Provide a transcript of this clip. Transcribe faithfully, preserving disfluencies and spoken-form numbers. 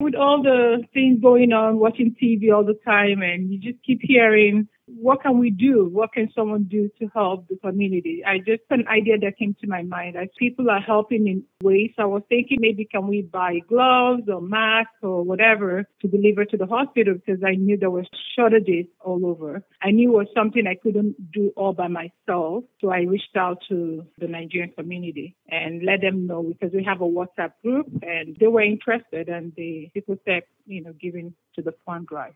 with all the things going on, watching T V all the time, and you just keep hearing, what can we do? What can someone do to help the community? I just an idea that came to my mind. As people are helping in ways, I was thinking maybe can we buy gloves or masks or whatever to deliver to the hospital, because I knew there were shortages all over. I knew it was something I couldn't do all by myself. So I reached out to the Nigerian community and let them know, because we have a WhatsApp group, and they were interested, and the people said, you know, giving to the fund drive.